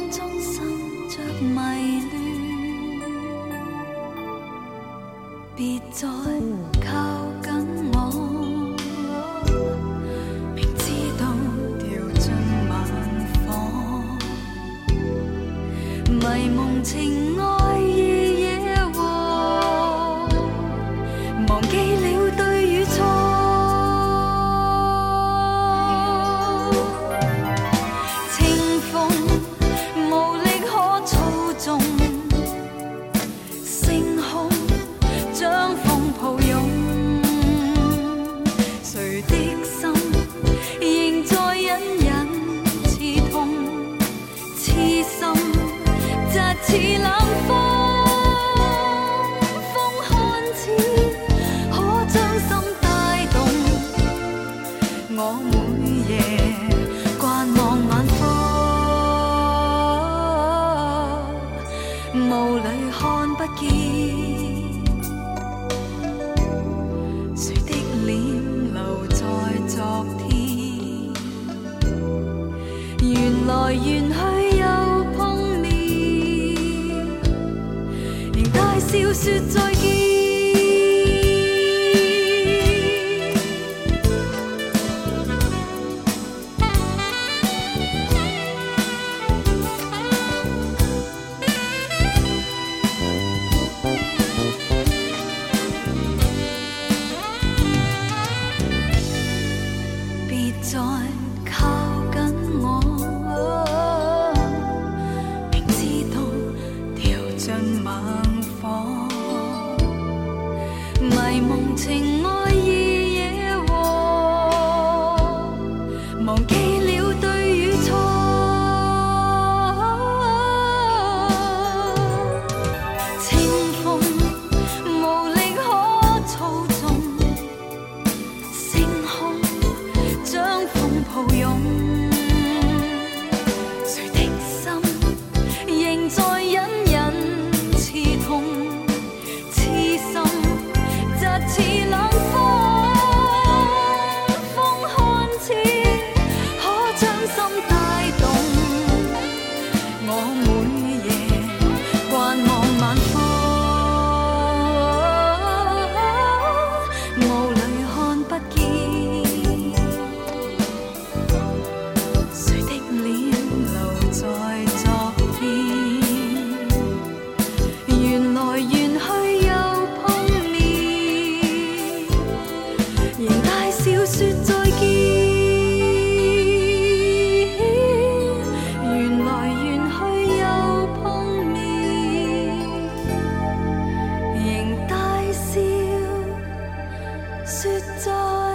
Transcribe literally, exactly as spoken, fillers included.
中生着迷亂，別再靠近我，明知道掉進晚火，迷夢情愛意野和，忘記了對與錯。似冷風，風看似可將心帶動，我每夜慣望晚風，霧裏看不見誰的臉留在昨天，緣來緣去笑說再見，別再靠近我，明知道掉進晚迷夢情愛意野和，忘記了對與錯。清風無力可操縱，星空將風抱擁，誰的心仍在隱隱刺痛，痴心似冷風，風看似可將心帶動，我每夜慣望晚風，霧裏看不見誰的臉留在昨天，緣來緣去笑說再見，緣來緣去又碰面，仍大笑說再